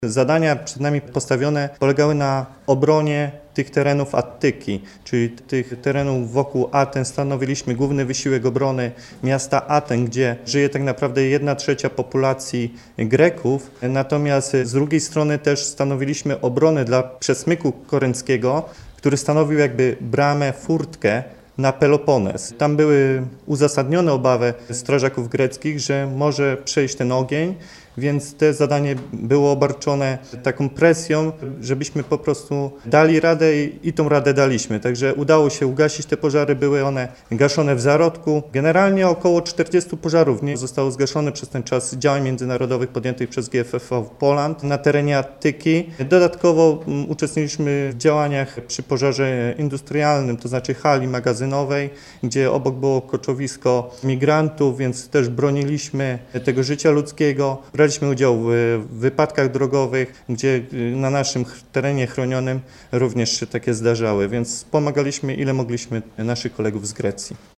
Zadania przed nami postawione polegały na obronie tych terenów Attyki, czyli tych terenów wokół Aten. Stanowiliśmy główny wysiłek obrony miasta Aten, gdzie żyje tak naprawdę 1/3 populacji Greków. Natomiast z drugiej strony też stanowiliśmy obronę dla przesmyku korynckiego, który stanowił jakby bramę, furtkę na Pelopones. Tam były uzasadnione obawy strażaków greckich, że może przejść ten ogień, więc to zadanie było obarczone taką presją, żebyśmy po prostu dali radę i tą radę daliśmy. Także udało się ugasić te pożary, były one gaszone w zarodku. Generalnie około 40 pożarów nie zostało zgaszone przez ten czas działań międzynarodowych podjętych przez GFV Poland na terenie Attyki. Dodatkowo uczestniczyliśmy w działaniach przy pożarze industrialnym, to znaczy hali magazynowej, gdzie obok było koczowisko migrantów, więc też broniliśmy tego życia ludzkiego. Braliśmy udział w wypadkach drogowych, gdzie na naszym terenie chronionym również się takie zdarzały, więc pomagaliśmy ile mogliśmy naszych kolegów z Grecji.